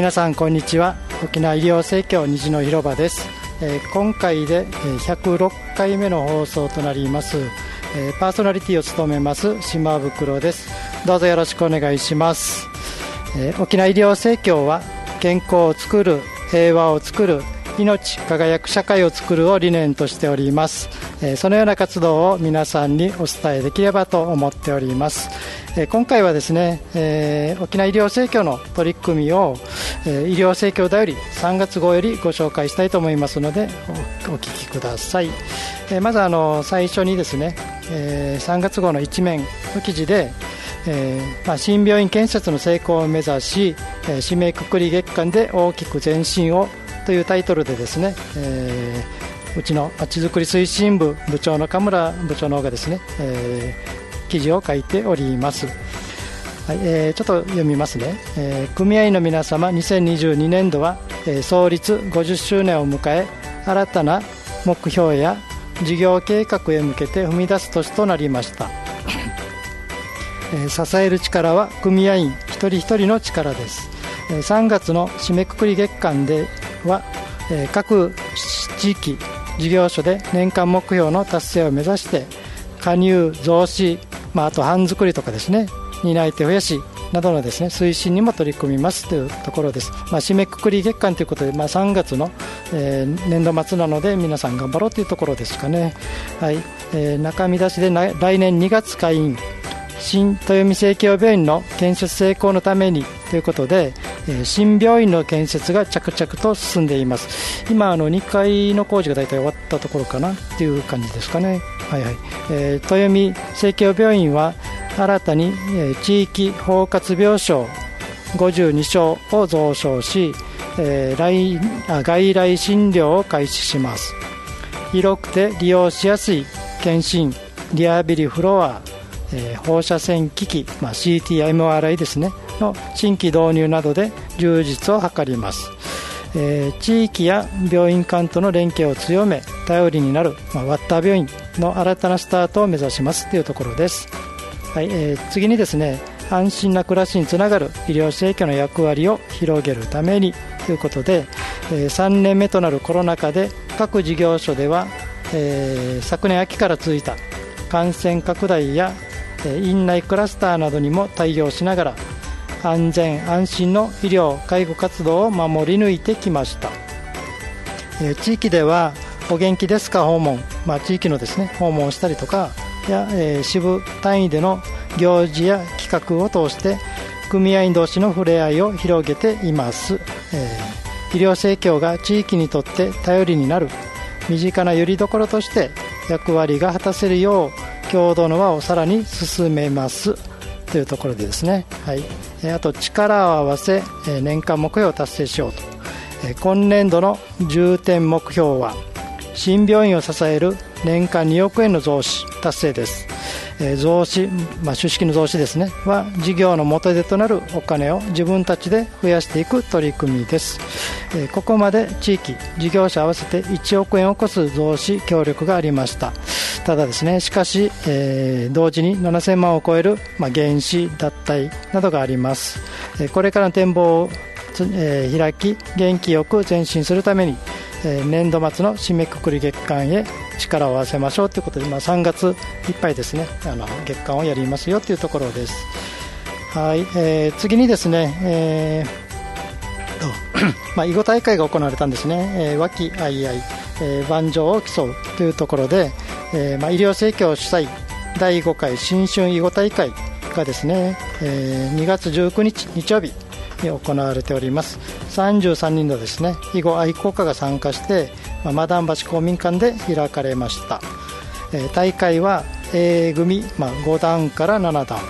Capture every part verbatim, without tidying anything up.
皆さんこんにちは。沖縄医療生協虹の広場です。えー、今回でひゃくろっかいめの放送となります。えー、パーソナリティを務めます島袋です。どうぞよろしくお願いします。えー、沖縄医療生協は健康を作る、平和を作る、命輝く社会を作るを理念としております。えー、そのような活動を皆さんにお伝えできればと思っております。えー、今回はですね、えー、沖縄医療生協の取り組みを、えー、医療生協だよりさんがつ号よりご紹介したいと思いますので お, お聞きください。えー、まずあの最初にですね、えー、さんがつ号の一面の記事で、えーまあ、新病院建設の成功を目指し、えー、締めくくり月間で大きく前進をというタイトルでですね、えー、うちのまちづくり推進部部長の神村部長の方がですね、えー、記事を書いております。はい、えー、ちょっと読みますね。えー、組合員の皆様、にせんにじゅうにねんどは、えー、創立ごじゅっしゅうねんを迎え、新たな目標や事業計画へ向けて踏み出す年となりました。えー、支える力は組合員一人一人の力です。えー、さんがつの締めくくり月間では、えー、各地域事業所で年間目標の達成を目指して加入増資、まあ、あと班作りとかですね、担い手増やしなどのですね推進にも取り組みますというところです。まあ、締めくくり月間ということで、まあ、さんがつの、えー、年度末なので皆さん頑張ろうというところですかね。はい、えー、中見出しでな来年にがつ開院、新豊見生協病院の建設成功のためにということで、えー、新病院の建設が着々と進んでいます。今あのにかいの工事が大体終わったところかなという感じですかね。はいはい、えー、豊見生協病院は新たに、えー、地域包括病床ごじゅうにしょうを増床し、えー、来あ外来診療を開始します。広くて利用しやすい検診、リハビリフロア、えー、放射線機器、まあ、シーティー や エムアールアイ ですねの新規導入などで充実を図ります。えー、地域や病院間との連携を強め頼りになる、まあ、ワッター病院の新たなスタートを目指しますというところです。はい、えー、次にですね、安心な暮らしにつながる医療生協の役割を広げるためにということで、えー、さんねんめとなるコロナ禍で各事業所では、えー、昨年秋から続いた感染拡大や院内クラスターなどにも対応しながら安全安心の医療介護活動を守り抜いてきました。えー、地域ではお元気ですか訪問、まあ、地域のですね訪問をしたりとかや、えー、支部単位での行事や企画を通して組合員同士の触れ合いを広げています。えー、医療生協が地域にとって頼りになる身近なよりどころとして役割が果たせるよう共同の輪をさらに進めますというところでですね、はい、あと力を合わせ年間目標を達成しようと。今年度の重点目標は新病院を支える年間におくえんの増資達成です。増資、まあ、出資金の増資ですねは事業の元手となるお金を自分たちで増やしていく取り組みです。ここまで地域事業者合わせていちおくえんを超す増資協力がありました。ただですね、しかし、えー、同時にななせんまんを超える、まあ、減資脱退などがあります。これからの展望を、えー、開き元気よく前進するために、えー、年度末の締めくくり月間へ力を合わせましょうということで、まあ、さんがついっぱいですねあの月間をやりますよというところです。はい、えー、次にですね、えーまあ、囲碁大会が行われたんですね。えー、和気あいあい、えー、盤上を競うというところで、えーまあ、医療生協主催だいごかい新春囲碁大会がですね、えー、にがつじゅうくにち日曜日に行われております。さんじゅうさんにんのですね囲碁愛好家が参加して、まあ、マダン橋公民館で開かれました。えー、大会は A 組、まあ、ごだんからななだん、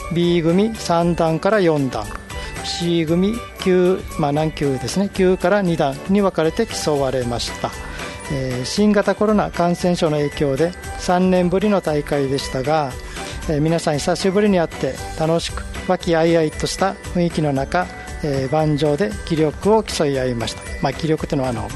B 組さんだんからよんだん、 C 組きゅう、まあ、何級ですねきゅうからにだんに分かれて競われました。えー、新型コロナ感染症の影響でさんねんぶりの大会でしたが、えー、皆さん久しぶりに会って楽しく和気あいあいとした雰囲気の中、えー、盤上で気力を競い合いました。まあ、気力というのはあの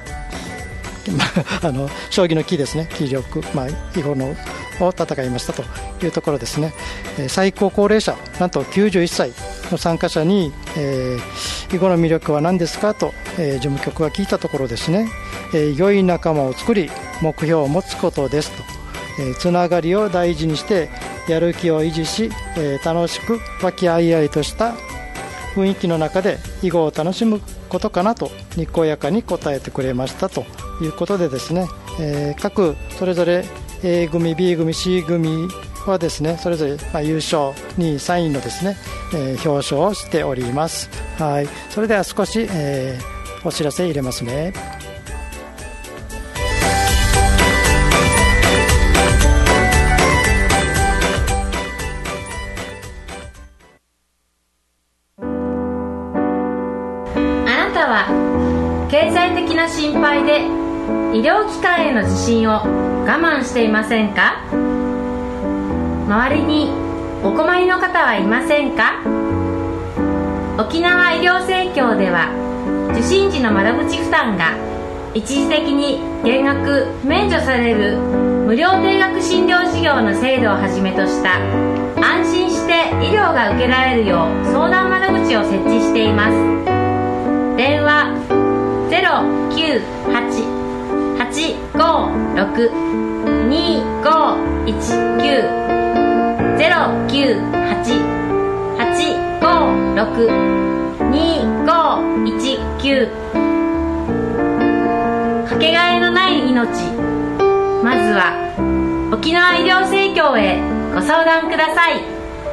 あの将棋の棋ですね、気力、まあ、囲碁のを戦いましたというところですね。えー、最高高齢者なんときゅうじゅういっさいの参加者に、えー、 復帰後の魅力は何ですかと、えー、事務局が聞いたところですね、えー、良い仲間を作り目標を持つことですと、えー、つながりを大事にしてやる気を維持し、えー、楽しく和気あいあいとした雰囲気の中で囲碁を楽しむことかなとにこやかに答えてくれましたということでですね、えー、各それぞれ A 組 B 組 C 組はですねそれぞれ、まあ、優勝にいさんいのですね、えー、表彰をしております。はい、それでは少し、えー、お知らせ入れますね。 あなたは経済的な心配で医療機関への受診を我慢していませんか？周りにお困りの方はいませんか？沖縄医療生協では受診時の窓口負担が一時的に減額免除される無料定額診療事業の制度をはじめとした安心して医療が受けられるよう相談窓口を設置しています。電話 ゼロきゅうはち はちごろく にごいちきゅう ゼロきゅうはち はちごろく にごいちきゅう かけがえのない命、まずは沖縄医療生協へご相談ください。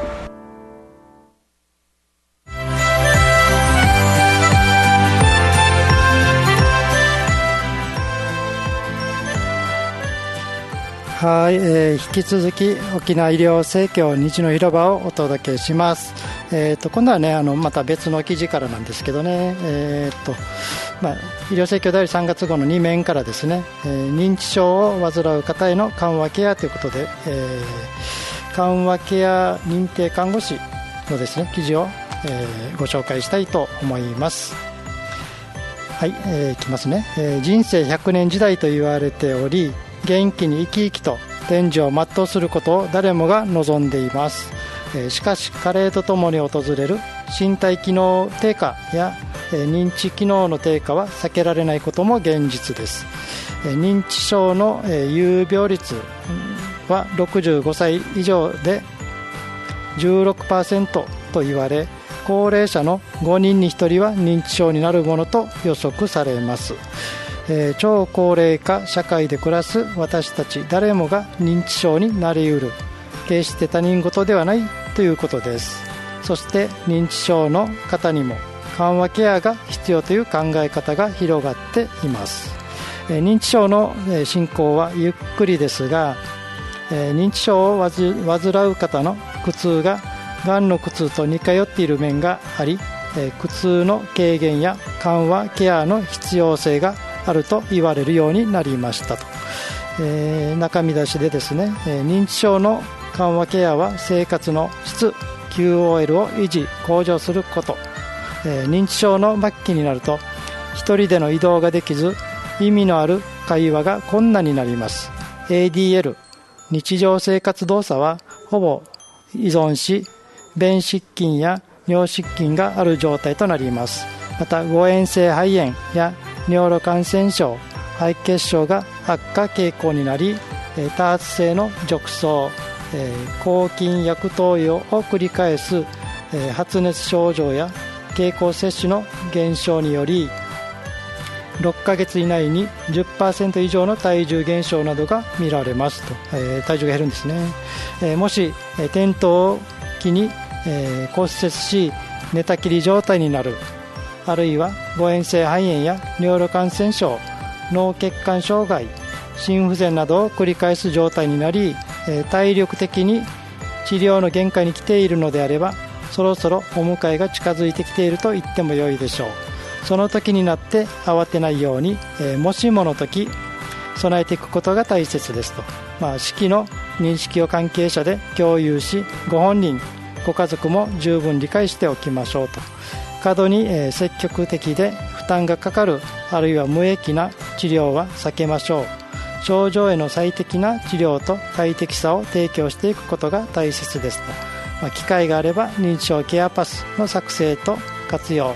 はい、えー、引き続き沖縄医療生協虹の広場をお届けします。えー、と今度はねあのまた別の記事からなんですけどね、えーとまあ、医療生協第さんがつ号のに面からですね、えー、認知症を患う方への緩和ケアということで、えー、緩和ケア認定看護師のですね記事を、えー、ご紹介したいと思います。はい、えー、いきますね、えー、人生ひゃくねん時代と言われており元気に生き生きと天寿を全うすることを誰もが望んでいます。しかし加齢とともに訪れる身体機能低下や認知機能の低下は避けられないことも現実です。認知症の有病率はろくじゅうごさい以上で じゅうろくパーセント と言われ、高齢者のごにんにひとりは認知症になるものと予測されます。えー、超高齢化社会で暮らす私たち誰もが認知症になりうる、決して他人事ではないということです。そして認知症の方にも緩和ケアが必要という考え方が広がっています。えー、認知症の進行はゆっくりですが、えー、認知症を患う方の苦痛ががんの苦痛と似通っている面があり、えー、苦痛の軽減や緩和ケアの必要性があると言われるようになりましたと。えー、中身出しでですね、えー、認知症の緩和ケアは生活の質 キューオーエル を維持向上すること、えー、認知症の末期になると一人での移動ができず意味のある会話が困難になります。 エーディーエル 日常生活動作はほぼ依存し便失禁や尿失禁がある状態となります。また誤嚥性肺炎や尿路感染症、肺血症が悪化傾向になり、多発性の褥瘡、抗菌薬投与を繰り返す発熱症状や経口摂取の減少によりろっかげつ以内に じゅっパーセント 以上の体重減少などが見られますと、えー、体重が減るんですね。えー、もし転倒を機に、えー、骨折し寝たきり状態になる、あるいは誤嚥性肺炎や尿路感染症、脳血管障害、心不全などを繰り返す状態になり、えー、体力的に治療の限界に来ているのであればそろそろお迎えが近づいてきていると言っても良いでしょう。その時になって慌てないように、えー、もしもの時備えていくことが大切ですと、まあ、式の認識を関係者で共有しご本人ご家族も十分理解しておきましょうと。過度に、えー、積極的で負担がかかるあるいは無益な治療は避けましょう。症状への最適な治療と快適さを提供していくことが大切ですと、まあ、機会があれば認知症ケアパスの作成と活用、着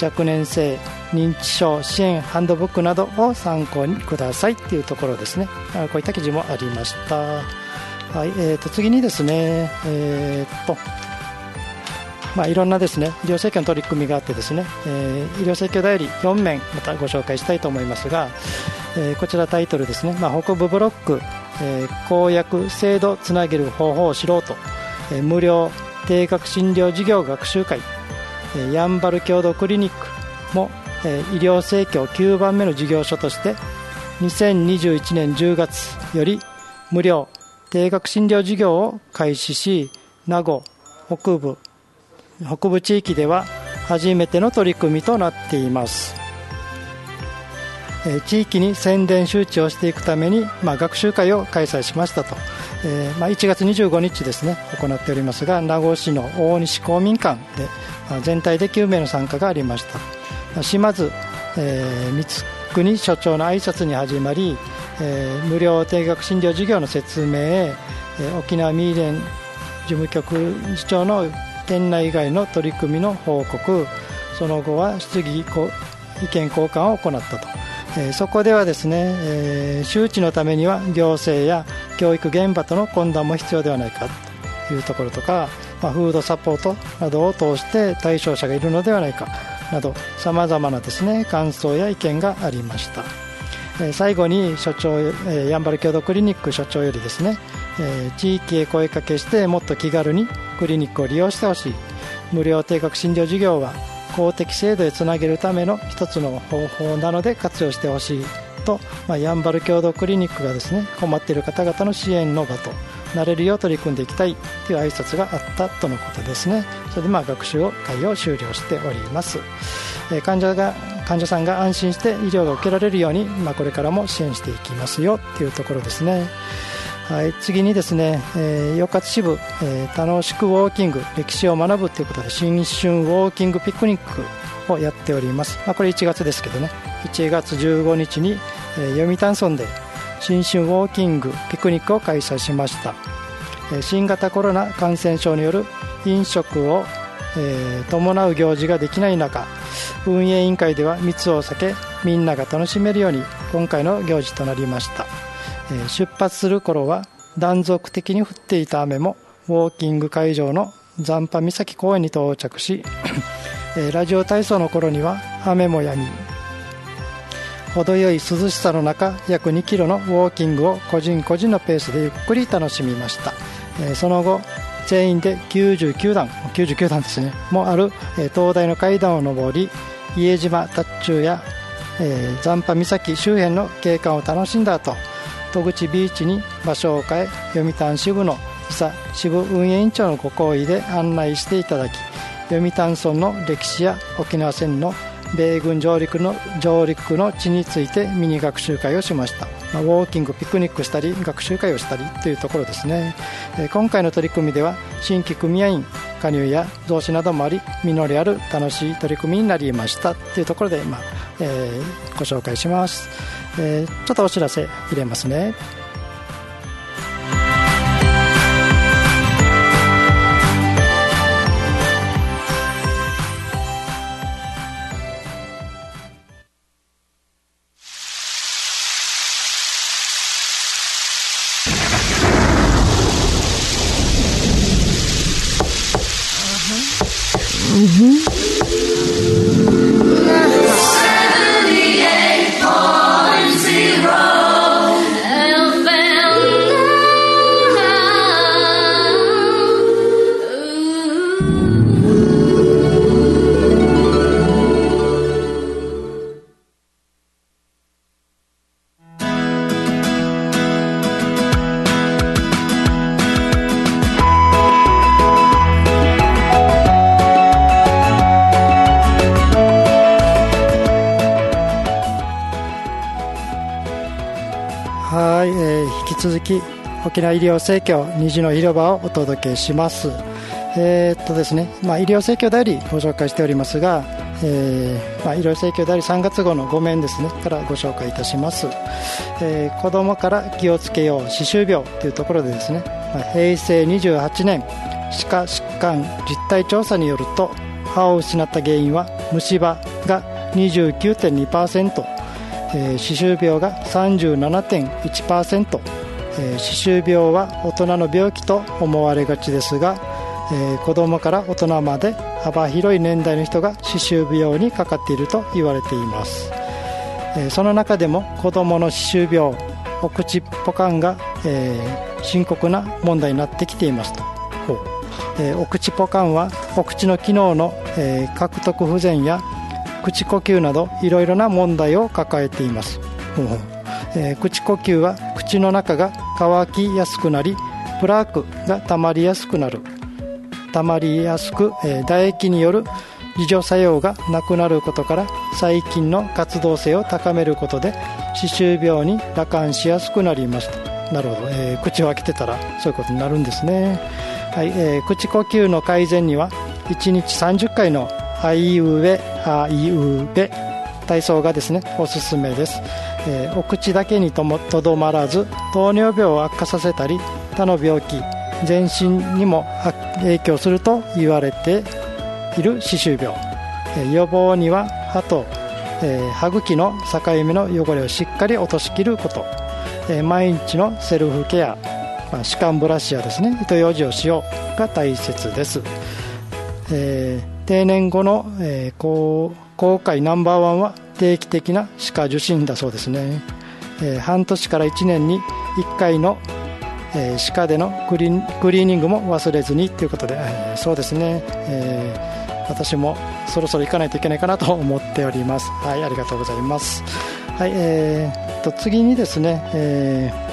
若年性認知症支援ハンドブックなどを参考にくださいというところですね。こういった記事もありました。はい、えー、と次にですね、えーとまあ、いろんなですね医療生協の取り組みがあってですね、えー、医療生協代理よんめんまたご紹介したいと思いますが、えー、こちらタイトルですね、まあ、北部ブロック、えー、公約制度つなげる方法を知ろうと、えー、無料定額診療事業学習会、えー、やんばる共同クリニックも、えー、医療生協きゅうばんめの事業所としてにせんにじゅういちねんじゅうがつより無料定額診療事業を開始し、名護北部北部地域では初めての取り組みとなっています。えー、地域に宣伝周知をしていくために、まあ、学習会を開催しましたと、えーまあ、いちがつにじゅうごにちですね行っておりますが、名護市の大西公民館で、まあ、全体できゅうめいの参加がありました。まあ、島津、えー、光国所長の挨拶に始まり、えー、無料定額診療事業の説明、えー、沖縄ミーレン事務局次長の県内外の取り組みの報告、その後は質疑意見交換を行ったと、えー、そこではですね、えー、周知のためには行政や教育現場との懇談も必要ではないかというところとか、まあ、フードサポートなどを通して対象者がいるのではないかなど、さまざまなですね感想や意見がありました。えー、最後に所長、えー、やんばる共同クリニック所長よりですね、えー、地域へ声かけしてもっと気軽にクリニックを利用してほしい、無料定額診療事業は公的制度へつなげるための一つの方法なので活用してほしいと、まあ、やんばる共同クリニックがですね困っている方々の支援の場となれるよう取り組んでいきたいという挨拶があったとのことですね。それでまあ学習会を終了しております。えー、患者が患者さんが安心して医療が受けられるように、まあ、これからも支援していきますよというところですね。はい、次にですね、えー、四日支部、えー、楽しくウォーキング歴史を学ぶということで新春ウォーキングピクニックをやっております。まあ、これいちがつですけどね、いちがつじゅうごにちに、えー、読谷村で新春ウォーキングピクニックを開催しました。えー、新型コロナ感染症による飲食を、えー、伴う行事ができない中、運営委員会では密を避けみんなが楽しめるように今回の行事となりました。出発する頃は断続的に降っていた雨もウォーキング会場の残波岬公園に到着しラジオ体操の頃には雨も止み、程よい涼しさの中約にキロのウォーキングを個人個人のペースでゆっくり楽しみました。その後全員できゅうじゅうきゅうだんきゅうじゅうきゅうだんですねもある灯台の階段を上り、家島達中や残波岬周辺の景観を楽しんだ後、戸口ビーチに場所を変え読谷支部の伊佐支部運営委員長のご厚意で案内していただき、読谷村の歴史や沖縄戦の米軍上陸の上陸の地についてミニ学習会をしました。まあ、ウォーキングピクニックしたり学習会をしたりというところですね。えー、今回の取り組みでは新規組合員加入や増資などもあり実りある楽しい取り組みになりましたというところで、まあえー、ご紹介します。えー、ちょっとお知らせ入れますね。はい、えー、引き続き沖縄医療生協虹の広場をお届けします。えー、っとですね、まあ、医療生協代理ご紹介しておりますが、えーまあ、医療生協代理さんがつ号のごめんですねからご紹介いたします。えー、子どもから気をつけよう歯周病というところでですね、まあ、へいせいにじゅうはちねん歯科疾患実態調査によると、歯を失った原因は虫歯、 にじゅうきゅうてんにパーセント、えー、歯周病が さんじゅうななてんいちパーセント、えー、歯周病は大人の病気と思われがちですが、えー、子どもから大人まで幅広い年代の人が歯周病にかかっていると言われています。えー、その中でも子どもの歯周病、お口ポカンが、えー、深刻な問題になってきていますと。えー、お口ポカンはお口の機能の、えー、獲得不全や口呼吸などいろいろな問題を抱えています。えー、口呼吸は口の中が乾きやすくなりプラークが溜まりやすくなる溜まりやすく、えー、唾液による自助作用がなくなることから細菌の活動性を高めることで歯周病に羅漢しやすくなりますと。なるほど、えー、口を開けてたらそういうことになるんですね。はい、えー、口呼吸の改善にはいちにちさんじゅっかいのあいうえあいうべ体操がですねおすすめです。えー、お口だけにともとどまらず糖尿病を悪化させたり他の病気全身にも影響すると言われている歯周病、えー、予防には歯と、えー、歯茎の境目の汚れをしっかり落としきること、えー、毎日のセルフケア、まあ、歯間ブラシやですね糸ようじをしようが大切です。えー、定年後の、えー、後悔ナンバーワンは定期的な歯科受診だそうですね。えー、半年からいちねんにいっかいの、えー、歯科でのクリ、クリーニングも忘れずにということで、えー、そうですね、えー、私もそろそろ行かないといけないかなと思っております。はい、ありがとうございます。はい、えー、と次にですね、えー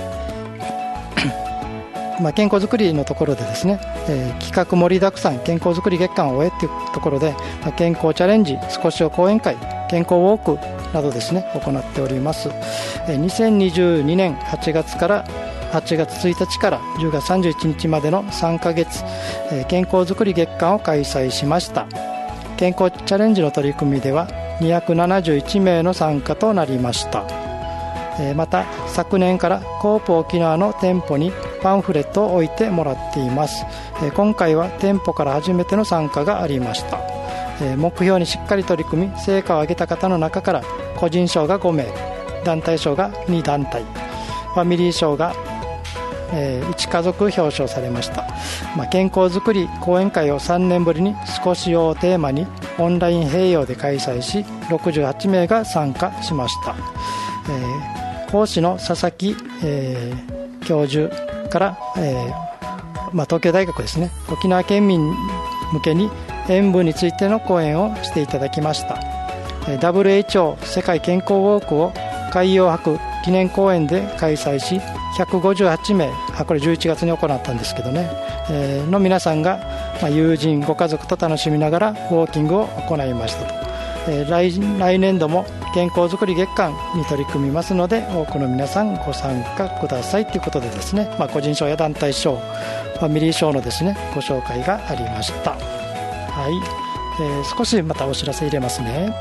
まあ、健康づくりのところでですね、えー、企画盛りだくさん健康づくり月間を終えというところで、まあ、健康チャレンジ少しを講演会健康ウォークなどですね行っております。えー、にせんにじゅうにねんはちがつからはちがつついたちからじゅうがつさんじゅういちにちまでのさんかげつ、えー、健康づくり月間を開催しました。健康チャレンジの取り組みではにひゃくななじゅういちめいの参加となりました。えー、また昨年からコープ沖縄の店舗にパンフレットを置いてもらっています。えー、今回は店舗から初めての参加がありました。えー、目標にしっかり取り組み成果を上げた方の中から個人賞がごめい、団体賞がにだんたい、ファミリー賞が、えー、いちかぞく表彰されました。まあ、健康づくり講演会をさんねんぶりに少しをテーマにオンライン併用で開催しろくじゅうはちめいが参加しました。えー講師の佐々木、えー、教授から、えーまあ、東京大学ですね沖縄県民向けに塩分についての講演をしていただきました。えー、ダブリューエイチオー 世界健康ウォークを海洋博記念公園で開催しひゃくごじゅうはちめい、あこれじゅういちがつに行ったんですけどね、えー、の皆さんが、まあ、友人ご家族と楽しみながらウォーキングを行いましたと。えー、来, 来年度も健康づくり月間に取り組みますので多くの皆さんご参加くださいということでですね、まあ、個人賞や団体賞ファミリー賞のですねご紹介がありました。はい、えー、少しまたお知らせ入れますね。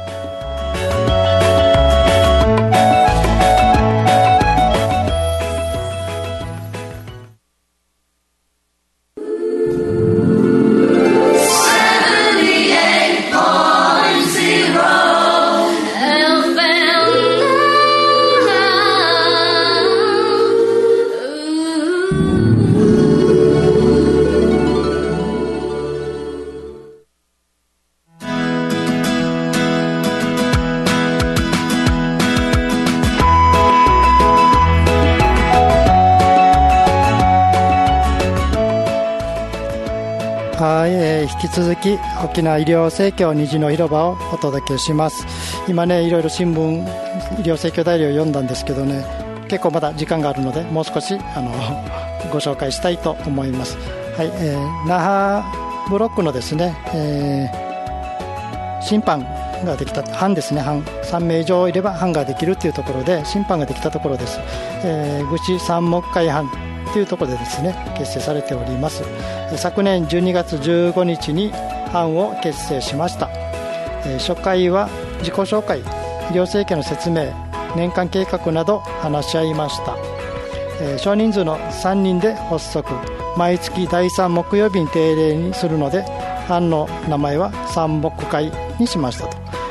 はい、えー、引き続き沖縄医療生協虹の広場をお届けします。今ねいろいろ新聞医療生協代理を読んだんですけどね結構まだ時間があるのでもう少しあのご紹介したいと思います。はい、えー、那覇ブロックのですね、えー、審判ができた班ですね班さんめい以上いれば班ができるというところで審判ができたところです。えー、愚痴三目会班というところでですね結成されております。昨年じゅうにがつじゅうごにちに班を結成しました。初回は自己紹介、医療生協の説明、年間計画など話し合いました。少人数のさんにんで発足、毎月だいさん木曜日に定例にするので班の名前は三木会にしましたと。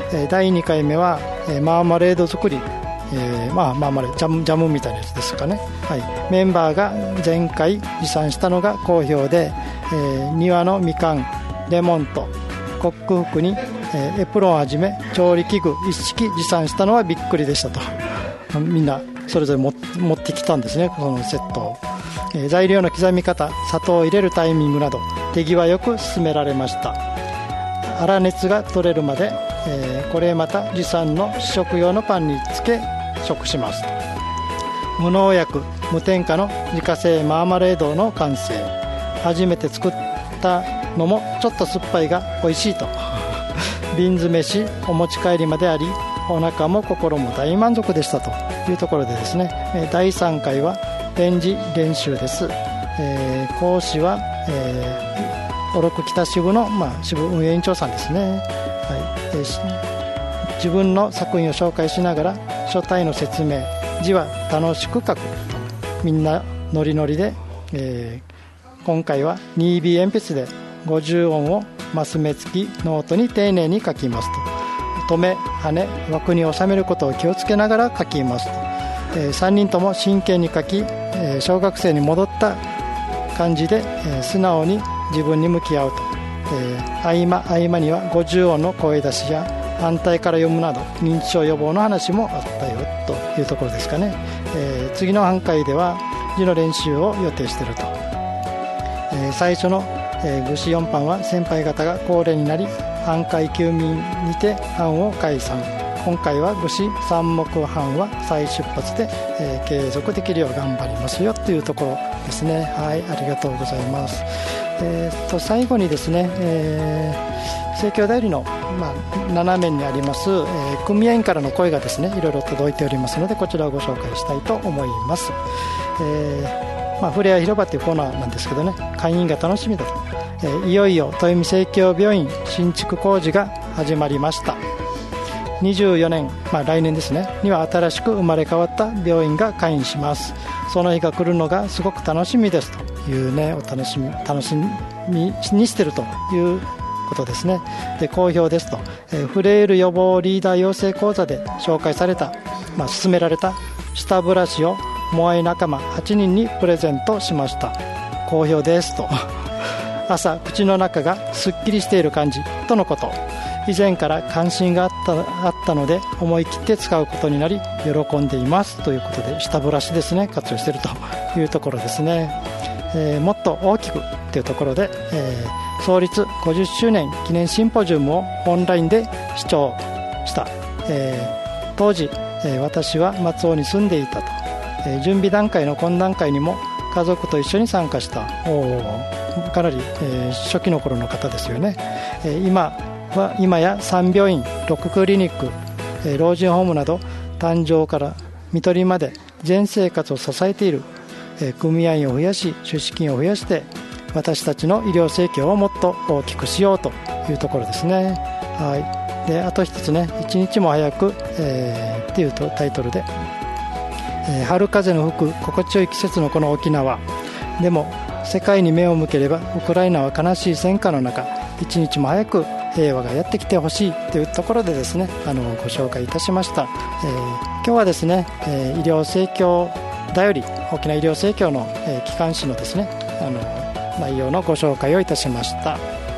えー、だいにかいめは、えー、マーマレード作り、えーまあ、マーマレードジャム、ジャムみたいなやつですかね、はい、メンバーが前回持参したのが好評で、えー、庭のみかん、レモンとコック服に、えー、エプロンをはじめ調理器具一式持参したのはびっくりでしたと。みんなそれぞれ 持, 持ってきたんですね、このセットを。えー、材料の刻み方、砂糖を入れるタイミングなど手際よく進められました。粗熱が取れるまで、えー、これまた持参の試食用のパンにつけ食しますと。無農薬無添加の自家製マーマレードの完成。初めて作ったのもちょっと酸っぱいが美味しいと瓶詰めしお持ち帰りまであり、お腹も心も大満足でしたというところでですね、だいさんかいは展示練習です。えー、講師は、えー、小禄北支部の、まあ、支部運営委員長さんですね、はい。えー、自分の作品を紹介しながら書体の説明、字は楽しく書くと、みんなノリノリで、えー、今回は ツービー 鉛筆でごじゅう音をマス目付きノートに丁寧に書きますと。止め、跳ね、枠に収めることを気をつけながら書きますと。えー、さんにんとも真剣に書き、えー、小学生に戻った感じで、えー、素直に自分に向き合うと。えー、合間合間にはごじゅう音の声出しや反対から読むなど認知症予防の話もあったよというところですかね。えー、次の半回では字の練習を予定していると。えー、最初の、えー、具志よん班は先輩方が高齢になり半回休眠にて班を解散。今回は具志三目班は再出発で、えー、継続できるよう頑張りますよというところですね。はい、ありがとうございます。えー、と最後にですね、えー、生協代理の、まあ、斜めにあります、えー、組合員からの声がですねいろいろ届いておりますので、こちらをご紹介したいと思います。えーまあ、ふれあい広場というコーナーなんですけどね、会員が楽しみだと。えー、いよいよ豊見生協病院新築工事が始まりました。にじゅうよねん、まあ、来年ですねには新しく生まれ変わった病院が開院します。その日が来るのがすごく楽しみですというね、お楽しみ楽しみにしているということですね。で好評ですと、えー、フレイル予防リーダー養成講座で紹介された、まあ、勧められた舌ブラシをモアイ仲間はちにんにプレゼントしました。好評ですと朝口の中がすっきりしている感じとのこと。以前から関心があった、あったので思い切って使うことになり喜んでいますということで、舌ブラシですね活用しているというところですね。えー、もっと大きくというところで、えー、創立ごじゅっしゅうねん記念シンポジウムをオンラインで視聴した。えー、当時、えー、私は松尾に住んでいたと。えー、準備段階の懇談会にも家族と一緒に参加した。おかなり、えー、初期の頃の方ですよね。えー、今は今やさん病院ろくクリニック、えー、老人ホームなど誕生から看取りまで全生活を支えている、えー、組合員を増やし出資金を増やして私たちの医療生協をもっと大きくしようというところですね。はい。であと一つね、一日も早く、えー、っていうとタイトルで、えー、春風の吹く心地よい季節のこの沖縄でも世界に目を向ければウクライナは悲しい戦火の中一日も早く平和がやってきてほしいというところでですね、あのご紹介いたしました。えー、今日はですね、えー、医療生協だより沖縄医療生協の、えー、機関誌のですねあの内容のご紹介をいたしました。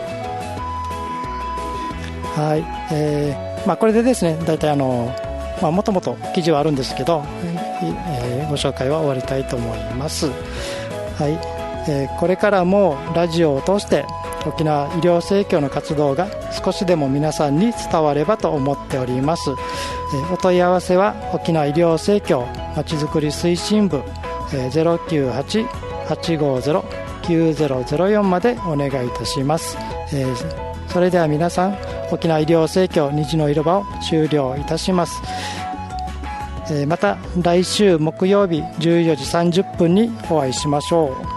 はい、えーまあ、これでですねだいたいあのまあ、もともと記事はあるんですけど、えー、ご紹介は終わりたいと思います。はい、えー、これからもラジオを通して沖縄医療生協の活動が少しでも皆さんに伝わればと思っております。えー、お問い合わせは沖縄医療生協まちづくり推進部、えー、ゼロきゅうはち はちごゼロ きゅうゼロゼロよんまでお願いいたします。えー、それでは皆さん、沖縄医療生協虹の広場を終了いたします。えー、また来週木曜日じゅうよじさんじゅっぷんにお会いしましょう。